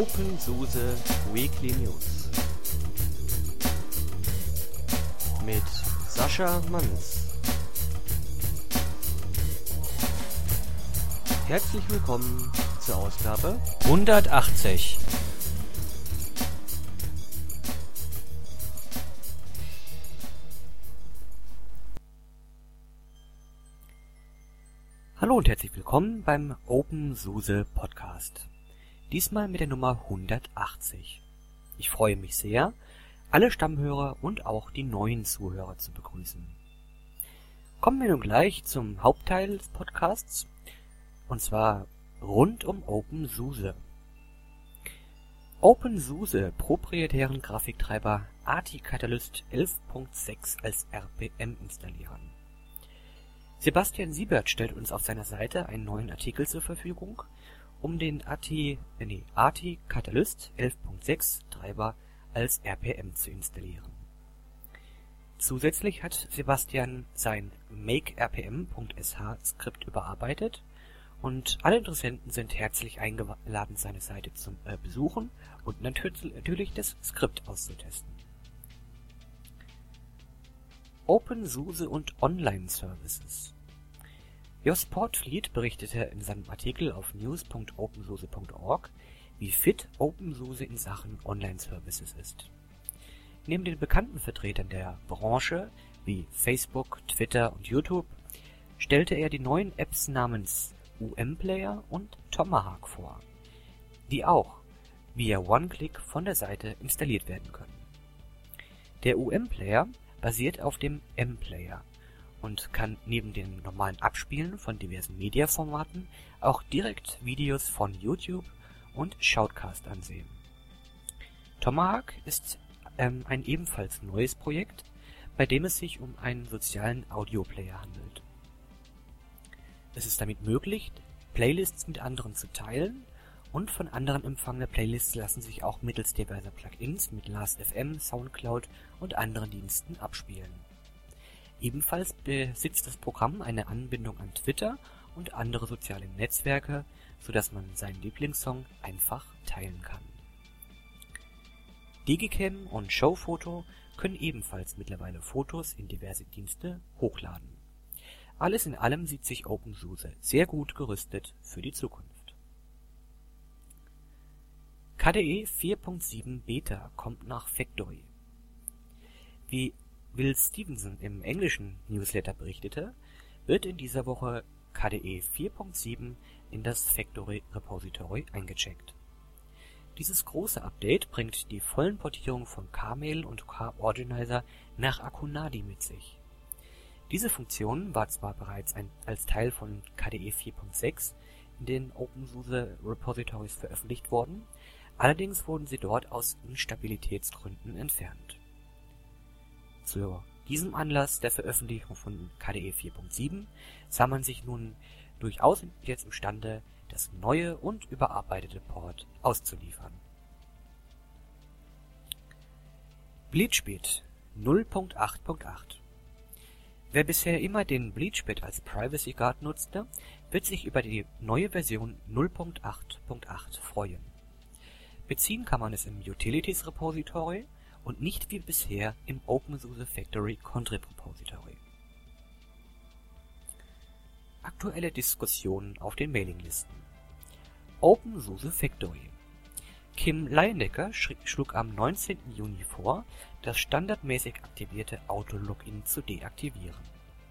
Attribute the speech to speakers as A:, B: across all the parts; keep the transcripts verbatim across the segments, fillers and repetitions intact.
A: OpenSUSE Weekly News mit Sascha Manns. Herzlich willkommen zur Ausgabe
B: hundertachtzig. Hallo und herzlich willkommen beim OpenSUSE Podcast. Diesmal mit der Nummer hundertachtzig. Ich freue mich sehr, alle Stammhörer und auch die neuen Zuhörer zu begrüßen. Kommen wir nun gleich zum Hauptteil des Podcasts, und zwar rund um OpenSUSE. OpenSUSE proprietären Grafiktreiber ATI-Catalyst elf Punkt sechs als R P M installieren. Sebastian Siebert stellt uns auf seiner Seite einen neuen Artikel zur Verfügung, um den ATI, äh nee, ATI-Catalyst elf Punkt sechs Treiber als R P M zu installieren. Zusätzlich hat Sebastian sein make-rpm.sh Skript überarbeitet und alle Interessenten sind herzlich eingeladen, seine Seite zu äh, besuchen und natürlich das Skript auszutesten. OpenSUSE und Online-Services. Jos Portfleet berichtete in seinem Artikel auf news Punkt opensuse Punkt org, wie fit OpenSUSE in Sachen Online-Services ist. Neben den bekannten Vertretern der Branche wie Facebook, Twitter und YouTube stellte er die neuen Apps namens U M-Player und Tomahawk vor, die auch via One-Click von der Seite installiert werden können. Der U M-Player basiert auf dem M-Player und kann neben dem normalen Abspielen von diversen Mediaformaten auch direkt Videos von YouTube und Shoutcast ansehen. Tomahawk ist ähm, ein ebenfalls neues Projekt, bei dem es sich um einen sozialen Audioplayer handelt. Es ist damit möglich, Playlists mit anderen zu teilen, und von anderen empfangene Playlists lassen sich auch mittels diverser Plugins mit Last Punkt F M, Soundcloud und anderen Diensten abspielen. Ebenfalls besitzt das Programm eine Anbindung an Twitter und andere soziale Netzwerke, sodass man seinen Lieblingssong einfach teilen kann. Digicam und Showphoto können ebenfalls mittlerweile Fotos in diverse Dienste hochladen. Alles in allem sieht sich OpenSUSE sehr gut gerüstet für die Zukunft. K D E vier Punkt sieben Beta kommt nach Factory. Wie Will Stevenson im englischen Newsletter berichtete, wird in dieser Woche K D E vier Punkt sieben in das Factory Repository eingecheckt. Dieses große Update bringt die vollen Portierungen von Kmail und Korganizer nach Akunadi mit sich. Diese Funktion war zwar bereits ein, als Teil von K D E vier Punkt sechs in den OpenSUSE Repositories veröffentlicht worden, allerdings wurden sie dort aus Instabilitätsgründen entfernt. Zu diesem Anlass der Veröffentlichung von K D E vier Punkt sieben sah man sich nun durchaus jetzt imstande, das neue und überarbeitete Port auszuliefern. BleachBit null Punkt acht Punkt acht. Wer bisher immer den BleachBit als Privacy Guard nutzte, wird sich über die neue Version null Punkt acht Punkt acht freuen. Beziehen kann man es im Utilities Repository und nicht wie bisher im OpenSUSE Factory Contrib Repository. Aktuelle Diskussionen auf den Mailinglisten. OpenSUSE Factory. Kim Leyendecker schlug am neunzehnten Juni vor, das standardmäßig aktivierte Auto-Login zu deaktivieren.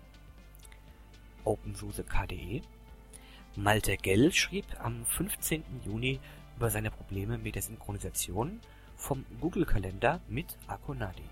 B: OpenSUSE K D E. Malte Gell schrieb am fünfzehnten Juni über seine Probleme mit der Synchronisation vom Google-Kalender mit Akunadi.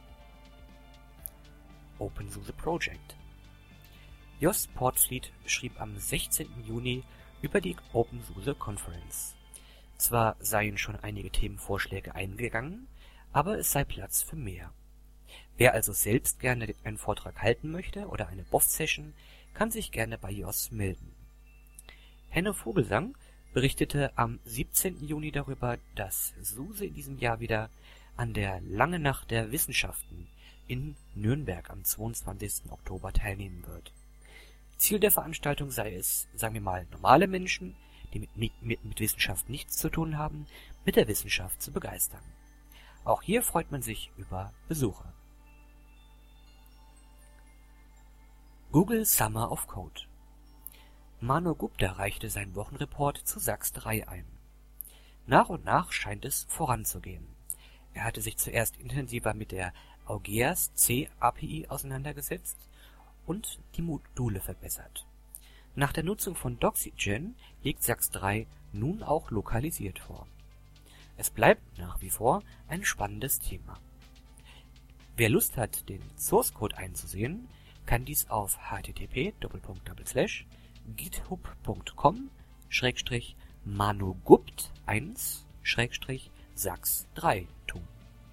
B: OpenSUSE Project. Jos Portfleet schrieb am sechzehnten Juni über die OpenSUSE Conference. Zwar seien schon einige Themenvorschläge eingegangen, aber es sei Platz für mehr. Wer also selbst gerne einen Vortrag halten möchte oder eine B O F-Session, kann sich gerne bei Jos melden. Henne Vogelsang berichtete am siebzehnten Juni darüber, dass SUSE in diesem Jahr wieder an der Langen Nacht der Wissenschaften in Nürnberg am zweiundzwanzigsten Oktober teilnehmen wird. Ziel der Veranstaltung sei es, sagen wir mal, normale Menschen, die mit, mit, mit Wissenschaft nichts zu tun haben, mit der Wissenschaft zu begeistern. Auch hier freut man sich über Besucher. Google Summer of Code. Manu Gupta reichte seinen Wochenreport zu S A X drei ein. Nach und nach scheint es voranzugehen. Er hatte sich zuerst intensiver mit der Augeas C A P I auseinandergesetzt und die Module verbessert. Nach der Nutzung von Doxygen liegt S A X drei nun auch lokalisiert vor. Es bleibt nach wie vor ein spannendes Thema. Wer Lust hat, den Source Code einzusehen, kann dies auf h t t p slash github punkt com slash manugupt eins slash S A X drei tun.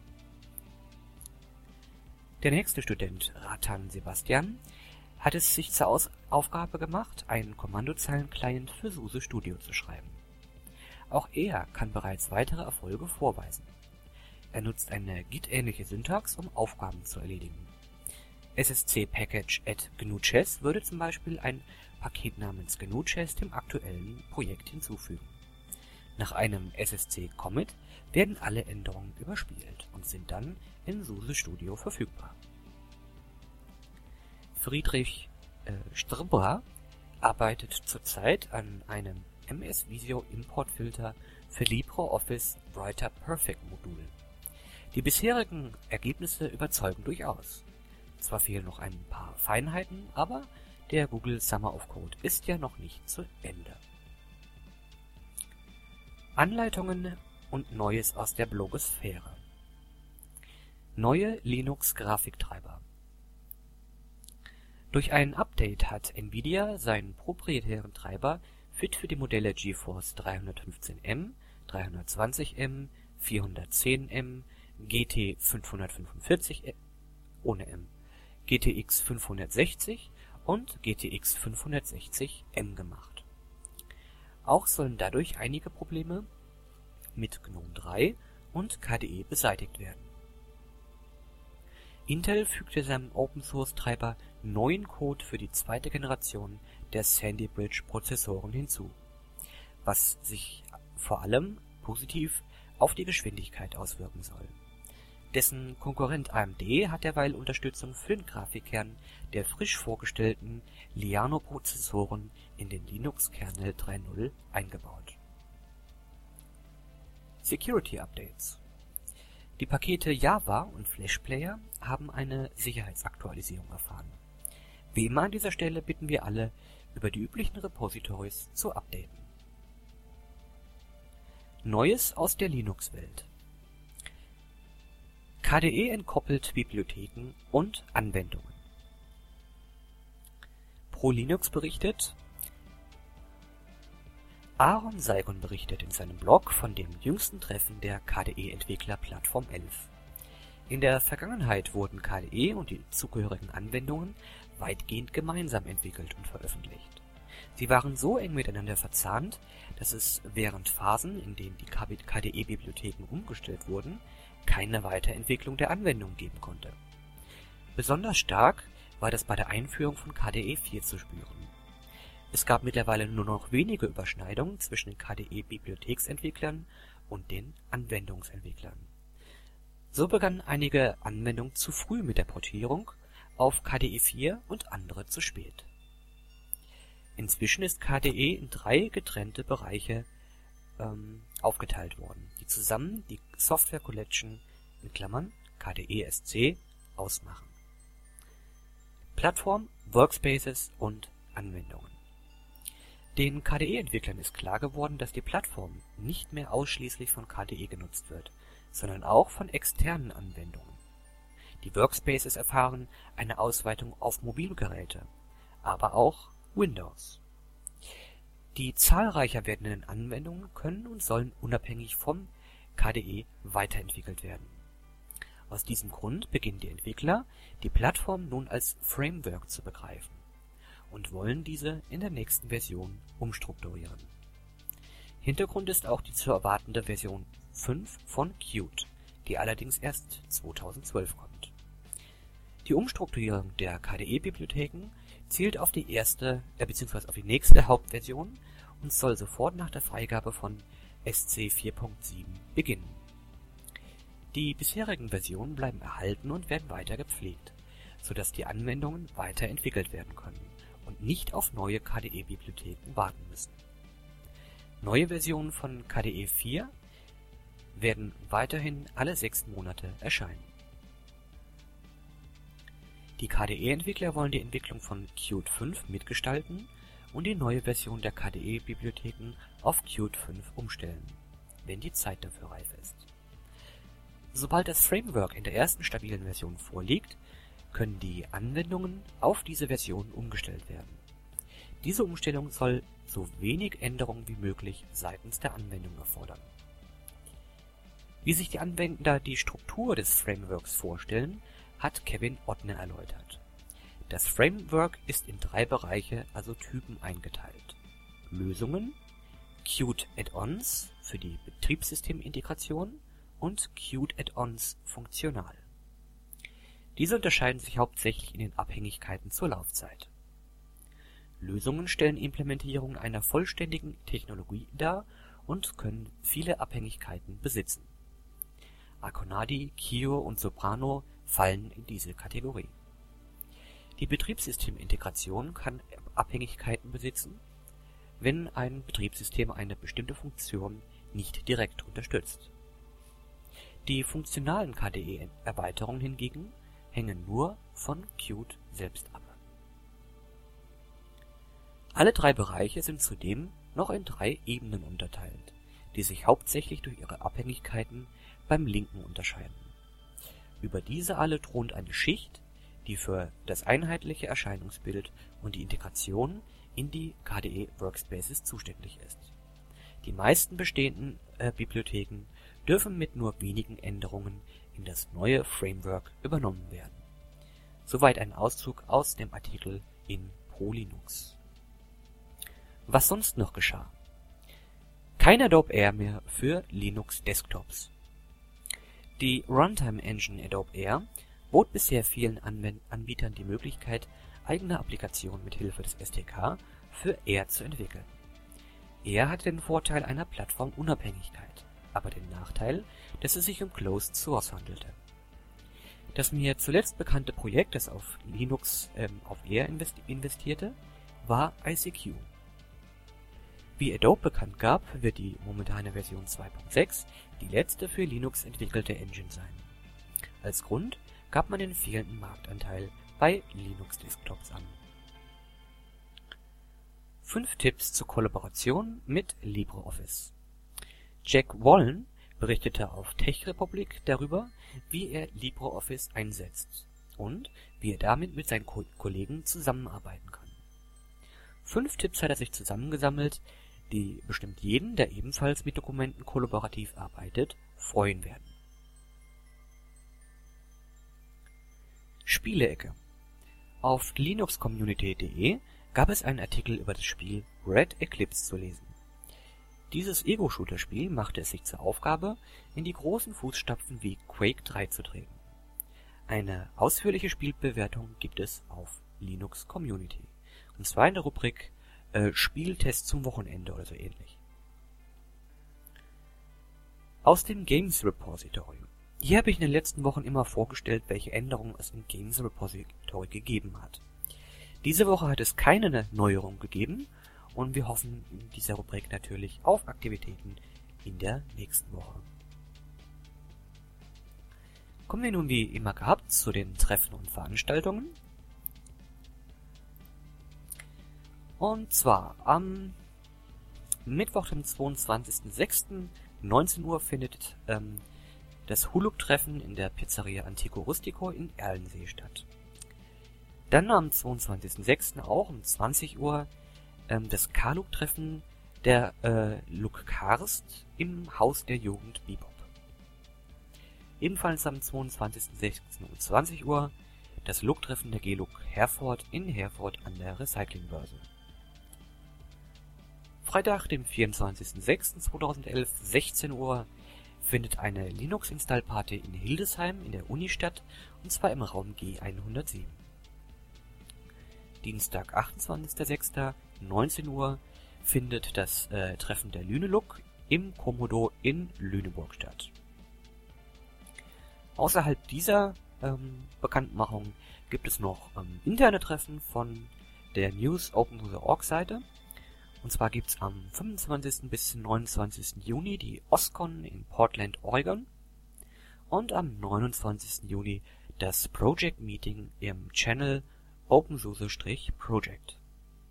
B: Der nächste Student, Ratan Sebastian, hat es sich zur Aus Aufgabe gemacht, einen Kommandozeilen-Client für SUSE Studio zu schreiben. Auch er kann bereits weitere Erfolge vorweisen. Er nutzt eine Git-ähnliche Syntax, um Aufgaben zu erledigen. S S C Package at G N U Chess würde zum Beispiel ein Paket namens G N U Chess dem aktuellen Projekt hinzufügen. Nach einem S S C Commit werden alle Änderungen überspielt und sind dann in SUSE Studio verfügbar. Friedrich äh, Strbra arbeitet zurzeit an einem M S Visio Importfilter für LibreOffice Writer Perfect Modul. Die bisherigen Ergebnisse überzeugen durchaus. Zwar fehlen noch ein paar Feinheiten, aber der Google Summer of Code ist ja noch nicht zu Ende. Anleitungen und Neues aus der Blogosphäre. Neue Linux-Grafiktreiber. Durch ein Update hat Nvidia seinen proprietären Treiber Fit für die Modelle GeForce dreihundertfünfzehn M, dreihundertzwanzig M, vierhundertzehn M, G T fünfhundertfünfundvierzig M, ohne M, G T X fünfhundertsechzig und G T X fünfhundertsechzig M gemacht. Auch sollen dadurch einige Probleme mit GNOME drei und K D E beseitigt werden. Intel fügte seinem Open-Source-Treiber neuen Code für die zweite Generation der Sandy Bridge Prozessoren hinzu, was sich vor allem positiv auf die Geschwindigkeit auswirken soll. Dessen Konkurrent A M D hat derweil Unterstützung für den Grafikkern der frisch vorgestellten Liano-Prozessoren in den Linux-Kernel drei Punkt null eingebaut. Security Updates. Die Pakete Java und Flash Player haben eine Sicherheitsaktualisierung erfahren. Wie immer an dieser Stelle bitten wir alle, über die üblichen Repositories zu updaten. Neues aus der Linux-Welt. K D E entkoppelt Bibliotheken und Anwendungen. ProLinux berichtet, Aaron Seigon berichtet in seinem Blog von dem jüngsten Treffen der K D E-Entwickler Plattform elf. In der Vergangenheit wurden K D E und die zugehörigen Anwendungen weitgehend gemeinsam entwickelt und veröffentlicht. Sie waren so eng miteinander verzahnt, dass es während Phasen, in denen die K D E-Bibliotheken umgestellt wurden, keine Weiterentwicklung der Anwendung geben konnte. Besonders stark war das bei der Einführung von K D E vier zu spüren. Es gab mittlerweile nur noch wenige Überschneidungen zwischen den K D E-Bibliotheksentwicklern und den Anwendungsentwicklern. So begannen einige Anwendungen zu früh mit der Portierung auf K D E vier und andere zu spät. Inzwischen ist K D E in drei getrennte Bereiche ähm, aufgeteilt worden, die zusammen die Software Collection in Klammern K D E S C ausmachen. Plattform, Workspaces und Anwendungen. Den K D E-Entwicklern ist klar geworden, dass die Plattform nicht mehr ausschließlich von K D E genutzt wird, sondern auch von externen Anwendungen. Die Workspaces erfahren eine Ausweitung auf Mobilgeräte, aber auch Windows. Die zahlreicher werdenden Anwendungen können und sollen unabhängig vom K D E weiterentwickelt werden. Aus diesem Grund beginnen die Entwickler, die Plattform nun als Framework zu begreifen und wollen diese in der nächsten Version umstrukturieren. Hintergrund ist auch die zu erwartende Version fünf von Qt, die allerdings erst zweitausendzwölf kommt. Die Umstrukturierung der K D E-Bibliotheken zielt auf die erste äh, bzw. auf die nächste Hauptversion und soll sofort nach der Freigabe von S C vier Punkt sieben beginnen. Die bisherigen Versionen bleiben erhalten und werden weiter gepflegt, sodass die Anwendungen weiterentwickelt werden können und nicht auf neue K D E-Bibliotheken warten müssen. Neue Versionen von K D E vier werden weiterhin alle sechs Monate erscheinen. Die K D E-Entwickler wollen die Entwicklung von Qt fünf mitgestalten und die neue Version der K D E-Bibliotheken auf Qt fünf umstellen, wenn die Zeit dafür reif ist. Sobald das Framework in der ersten stabilen Version vorliegt, können die Anwendungen auf diese Version umgestellt werden. Diese Umstellung soll so wenig Änderungen wie möglich seitens der Anwendung erfordern. Wie sich die Anwender die Struktur des Frameworks vorstellen, hat Kevin Ottner erläutert. Das Framework ist in drei Bereiche, also Typen, eingeteilt: Lösungen, Qt Add-ons für die Betriebssystemintegration und Qt Add-ons funktional. Diese unterscheiden sich hauptsächlich in den Abhängigkeiten zur Laufzeit. Lösungen stellen Implementierungen einer vollständigen Technologie dar und können viele Abhängigkeiten besitzen. Akonadi, Kio und Soprano fallen in diese Kategorie. Die Betriebssystemintegration kann Abhängigkeiten besitzen, wenn ein Betriebssystem eine bestimmte Funktion nicht direkt unterstützt. Die funktionalen K D E-Erweiterungen hingegen hängen nur von Qt selbst ab. Alle drei Bereiche sind zudem noch in drei Ebenen unterteilt, die sich hauptsächlich durch ihre Abhängigkeiten beim Linken unterscheiden. Über diese alle thront eine Schicht, die für das einheitliche Erscheinungsbild und die Integration in die K D E-Workspaces zuständig ist. Die meisten bestehenden äh, Bibliotheken dürfen mit nur wenigen Änderungen in das neue Framework übernommen werden. Soweit ein Auszug aus dem Artikel in ProLinux. Was sonst noch geschah? Kein Adobe Air mehr für Linux-Desktops. Die Runtime-Engine Adobe Air bot bisher vielen Anwend- Anbietern die Möglichkeit, eigene Applikationen mit Hilfe des S D K für Air zu entwickeln. Air hatte den Vorteil einer Plattformunabhängigkeit, aber den Nachteil, dass es sich um Closed Source handelte. Das mir zuletzt bekannte Projekt, das auf Linux ähm, auf Air investi- investierte, war I C Q. Wie Adobe bekannt gab, wird die momentane Version zwei Punkt sechs die letzte für Linux entwickelte Engine sein. Als Grund gab man den fehlenden Marktanteil bei Linux-Desktops an. Fünf Tipps zur Kollaboration mit LibreOffice. Jack Wallen berichtete auf TechRepublic darüber, wie er LibreOffice einsetzt und wie er damit mit seinen Ko- Kollegen zusammenarbeiten kann. Fünf Tipps hat er sich zusammengesammelt, die bestimmt jeden, der ebenfalls mit Dokumenten kollaborativ arbeitet, freuen werden. Spielecke. Auf linuxcommunity punkt de gab es einen Artikel über das Spiel Red Eclipse zu lesen. Dieses Ego-Shooter-Spiel machte es sich zur Aufgabe, in die großen Fußstapfen wie Quake drei zu treten. Eine ausführliche Spielbewertung gibt es auf Linux Community, und zwar in der Rubrik äh, Spieltest zum Wochenende oder so ähnlich. Aus dem Games Repository. Hier habe ich in den letzten Wochen immer vorgestellt, welche Änderungen es im Games Repository gegeben hat. Diese Woche hat es keine Neuerung gegeben und wir hoffen in dieser Rubrik natürlich auf Aktivitäten in der nächsten Woche. Kommen wir nun wie immer gehabt zu den Treffen und Veranstaltungen. Und zwar am Mittwoch, dem zweiundzwanzigsten sechsten neunzehn Uhr findet ähm, das Huluk-Treffen in der Pizzeria Antico Rustico in Erlensee statt. Dann am zweiundzwanzigsten sechsten auch um zwanzig Uhr ähm, das Kaluk-Treffen der äh, Luk Karst im Haus der Jugend Bebop. Ebenfalls am zweiundzwanzigsten sechsten um zwanzig Uhr das Luk-Treffen der G-Luk Herford in Herford an der Recyclingbörse. Freitag, dem vierundzwanzigsten sechsten zweitausendelf, sechzehn Uhr, findet eine Linux-Install-Party in Hildesheim in der Uni statt, und zwar im Raum G hundertsieben. Dienstag, achtundzwanzigsten sechsten neunzehn Uhr, findet das äh, Treffen der Lüneluk im Komodo in Lüneburg statt. Außerhalb dieser ähm, Bekanntmachung gibt es noch ähm, interne Treffen von der News OpenSUSE Punkt org Seite. Und zwar gibt es am fünfundzwanzigsten bis neunundzwanzigsten Juni die OSCON in Portland, Oregon. Und am neunundzwanzigsten Juni das Project Meeting im Channel OpenSUSE-Project.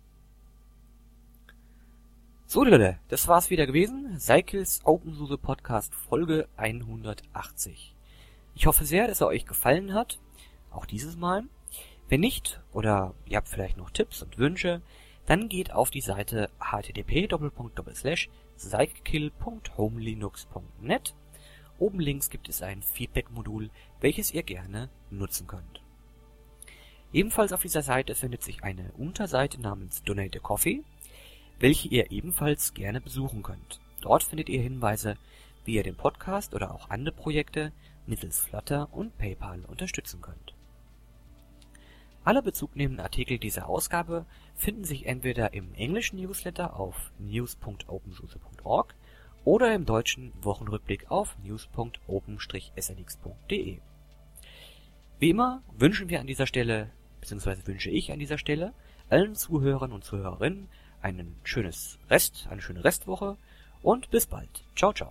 B: So Leute, das war's wieder gewesen. Cycles OpenSUSE Podcast Folge hundertachtzig. Ich hoffe sehr, dass er euch gefallen hat, auch dieses Mal. Wenn nicht, oder ihr habt vielleicht noch Tipps und Wünsche, dann geht auf die Seite h t t p slash cyckill punkt homelinux punkt net. Oben links gibt es ein Feedback-Modul, welches ihr gerne nutzen könnt. Ebenfalls auf dieser Seite findet sich eine Unterseite namens Donate a Coffee, welche ihr ebenfalls gerne besuchen könnt. Dort findet ihr Hinweise, wie ihr den Podcast oder auch andere Projekte mittels Flutter und PayPal unterstützen könnt. Alle bezugnehmenden Artikel dieser Ausgabe finden sich entweder im englischen Newsletter auf news punkt opensuse punkt org oder im deutschen Wochenrückblick auf news punkt open Bindestrich s l x punkt d e. Wie immer wünschen wir an dieser Stelle, beziehungsweise wünsche ich an dieser Stelle, allen Zuhörern und Zuhörerinnen einen schönes Rest, eine schöne Restwoche und bis bald. Ciao, ciao.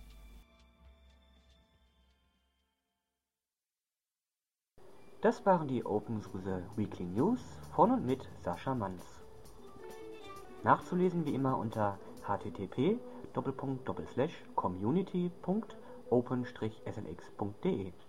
B: Das waren die OpenSUSE Weekly News von und mit Sascha Manz. Nachzulesen wie immer unter h t t p community punkt open Bindestrich s l x punkt d e.